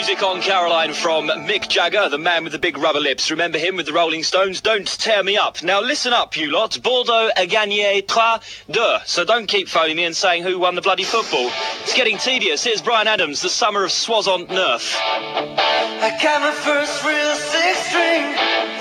music on Caroline from Mick Jagger, the man with the big rubber lips. Remember him with the Rolling Stones? Don't tear me up. Now listen up, you lot. Bordeaux a gagné 3-2. So don't keep phoning me and saying who won the bloody football. It's getting tedious. Here's Bryan Adams, the summer of Soissons-Neuf. I got my first real six string.